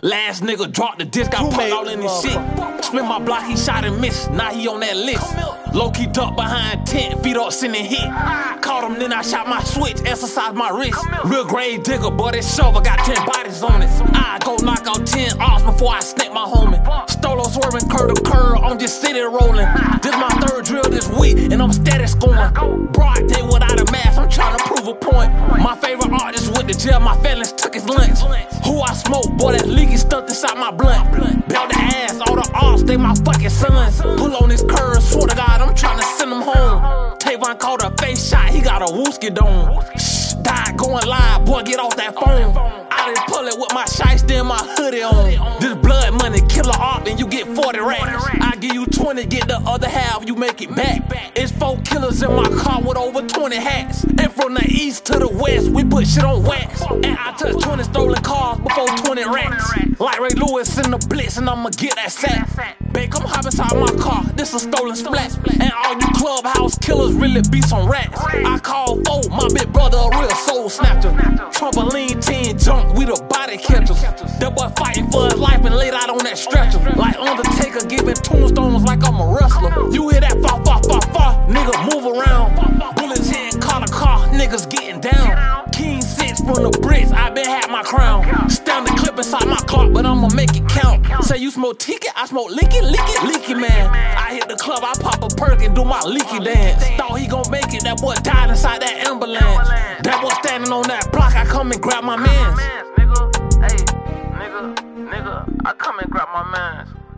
Last nigga dropped the disc, got put all in his shit. Split my block, he shot and missed, now he on that list. Low-key duck behind tent, feet up, sending hit. Caught him, then I shot my switch, exercised my wrist. Real grave digger, but it's shovel, got 10 bodies on it. I go knock out 10 ops before I snap my homie. Stolo swerving, curl to curl, I'm just sitting rolling. This my third drill this week, and I'm steady scoring. Broad day without a mask, I'm trying to prove a point. My favorite artist went to jail, my feelings took his lunch. Who I smoke, boy, that leaky stuff inside my blunt. Belt the ass, all the ops, they my fucking sons. Pull on this curve, swear to God, I'm trying to send them home. Tavon caught a face shot, he got a wooski dome. Shh, died going live, boy, get off that phone. I done pull it with my shiesty and my hoodie on. This blood money, killer art, and you get 40 racks. I give you 20, get the other half, you make it back. It's 4 killers in my car with over 20 hats. And from the east to the west, we put shit on wax. And I touched 20 stolen cars before 20 racks. Like Ray Lewis in the blitz, and I'ma get that sack. Babe, come hop inside my car, this a stolen splat. And all you clubhouse killers really be some rats. I call 4, my big brother a real soul snatcher. Trampoline team junk, we the body catchers. That boy fighting for his life and laid out on that stretcher. Like Undertaker giving tombstones like I'm a wrestler. You hear that fa fa fa fa, nigga move around. Bullets hitting car to car, niggas getting down. King 6 from the bricks, I been had my crown. Stand the clip inside my clock, but I'ma make it count. Say you smoke ticket, I smoke leaky man. I hit the club, I pop a perk and do my leaky dance. Thought he gon' make it, that boy died inside that ambulance. That boy standing on that block, I come and grab my mans. Nigga, hey, nigga, I come and grab my mans.